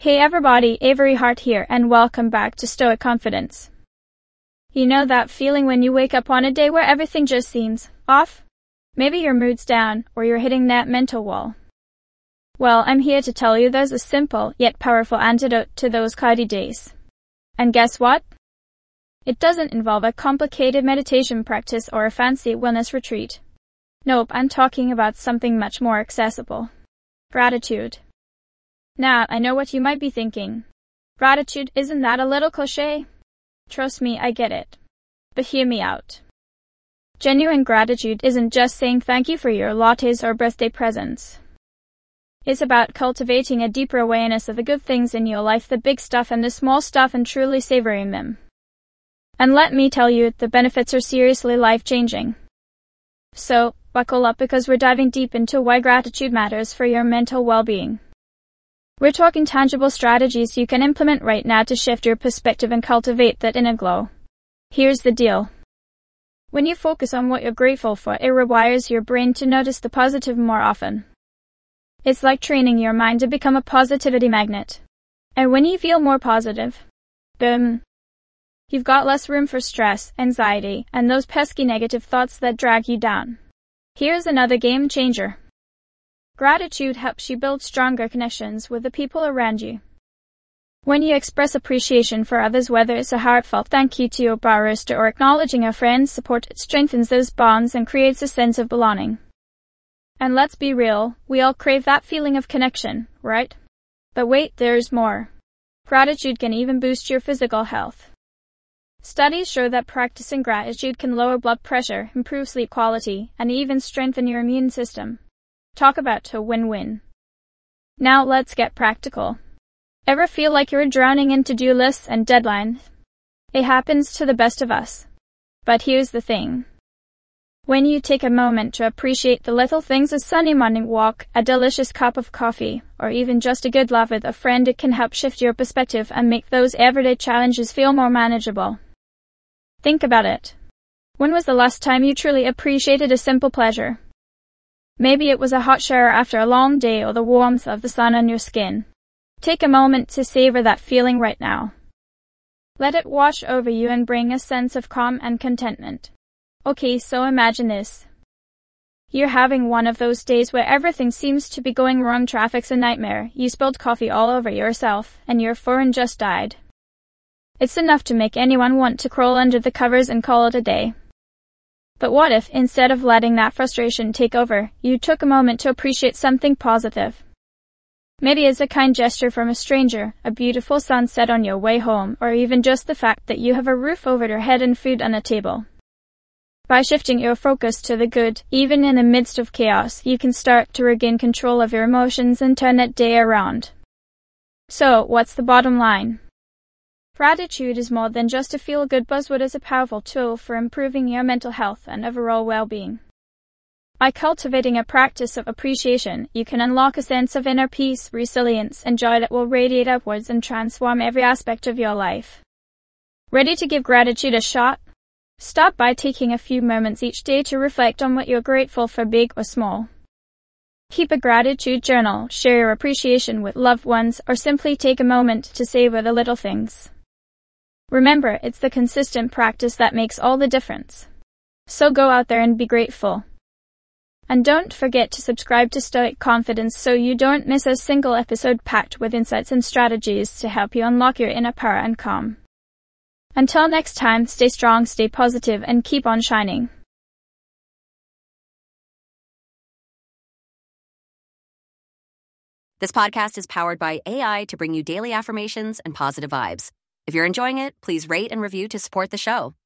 Hey everybody, Avery Hart here, and welcome back to Stoic Confidence. You know that feeling when you wake up on a day where everything just seems off? Maybe your mood's down, or you're hitting that mental wall. Well, I'm here to tell you there's a simple, yet powerful antidote to those cloudy days. And guess what? It doesn't involve a complicated meditation practice or a fancy wellness retreat. Nope, I'm talking about something much more accessible. Gratitude. Now, I know what you might be thinking. Gratitude, isn't that a little cliché? Trust me, I get it. But hear me out. Genuine gratitude isn't just saying thank you for your lattes or birthday presents. It's about cultivating a deeper awareness of the good things in your life, the big stuff and the small stuff, and truly savoring them. And let me tell you, the benefits are seriously life-changing. So, buckle up because we're diving deep into why gratitude matters for your mental well-being. We're talking tangible strategies you can implement right now to shift your perspective and cultivate that inner glow. Here's the deal. When you focus on what you're grateful for, it rewires your brain to notice the positive more often. It's like training your mind to become a positivity magnet. And when you feel more positive, boom, you've got less room for stress, anxiety, and those pesky negative thoughts that drag you down. Here's another game changer. Gratitude helps you build stronger connections with the people around you. When you express appreciation for others, whether it's a heartfelt thank you to your barista or acknowledging a friend's support, it strengthens those bonds and creates a sense of belonging. And let's be real, we all crave that feeling of connection, right? But wait, there's more. Gratitude can even boost your physical health. Studies show that practicing gratitude can lower blood pressure, improve sleep quality, and even strengthen your immune system. Talk about a win-win. Now let's get practical. Ever feel like you're drowning in to-do lists and deadlines? It happens to the best of us. But here's the thing. When you take a moment to appreciate the little things, a sunny morning walk, a delicious cup of coffee, or even just a good laugh with a friend, it can help shift your perspective and make those everyday challenges feel more manageable. Think about it. When was the last time you truly appreciated a simple pleasure? Maybe it was a hot shower after a long day or the warmth of the sun on your skin. Take a moment to savor that feeling right now. Let it wash over you and bring a sense of calm and contentment. Okay, so imagine this. You're having one of those days where everything seems to be going wrong, traffic's a nightmare, you spilled coffee all over yourself, and your phone just died. It's enough to make anyone want to crawl under the covers and call it a day. But what if, instead of letting that frustration take over, you took a moment to appreciate something positive? Maybe it's a kind gesture from a stranger, a beautiful sunset on your way home, or even just the fact that you have a roof over your head and food on a table. By shifting your focus to the good, even in the midst of chaos, you can start to regain control of your emotions and turn that day around. So, what's the bottom line? Gratitude is more than just a feel-good buzzword. It's a powerful tool for improving your mental health and overall well-being. By cultivating a practice of appreciation, you can unlock a sense of inner peace, resilience, and joy that will radiate upwards and transform every aspect of your life. Ready to give gratitude a shot? Start by taking a few moments each day to reflect on what you're grateful for, big or small. Keep a gratitude journal, share your appreciation with loved ones, or simply take a moment to savor the little things. Remember, it's the consistent practice that makes all the difference. So go out there and be grateful. And don't forget to subscribe to Stoic Confidence so you don't miss a single episode packed with insights and strategies to help you unlock your inner power and calm. Until next time, stay strong, stay positive, and keep on shining. This podcast is powered by AI to bring you daily affirmations and positive vibes. If you're enjoying it, please rate and review to support the show.